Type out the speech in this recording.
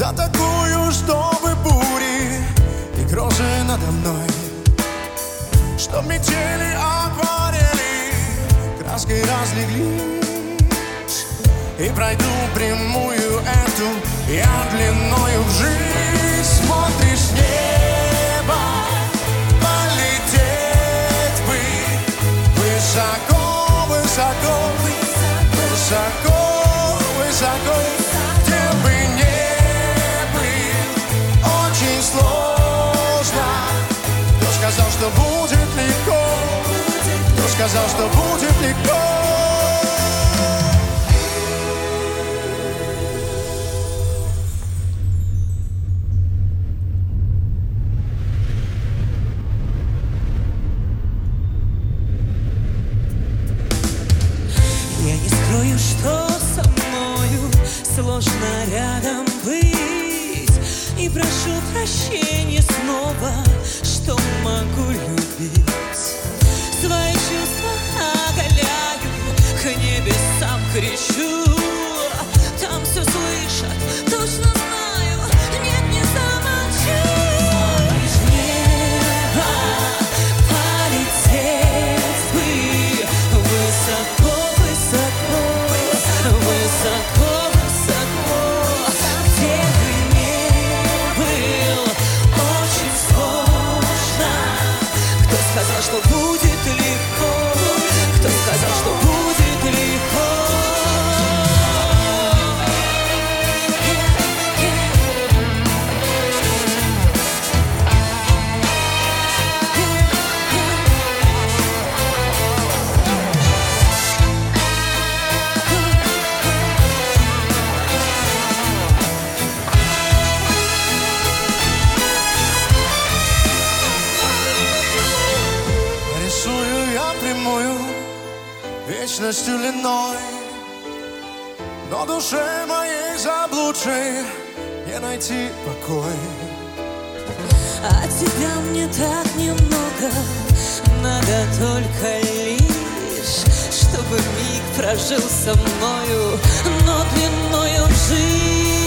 да такую, чтобы бури и грозы надо мной, чтоб метели акварели краской разлеглись. И пройду прямую эту я длиною в жизнь. Смотришь в небо, полететь бы высоко, высоко, высоко, высоко, где бы не был. Очень сложно. Кто сказал, что будет легко? Кто сказал, что будет легко? Я не скрою, что со мною сложно рядом быть. И прошу прощения снова, что могу любить. Свои чувства оголяю, к небесам кричу. Там все слышат, точно знаю, нет, не замолчу. Смотришь в небо, полететь бы высоко, высоко, высоко, высоко, где бы не был. Очень сложно. Кто сказал, что будет легко? Кто сказал, что будет легко? Рисую я прямую вечностью длиной, но душе моей заблудшей не найти покой. А тебя мне так немного, надо только лишь, чтобы миг прожил со мною, но длиною в жизнь.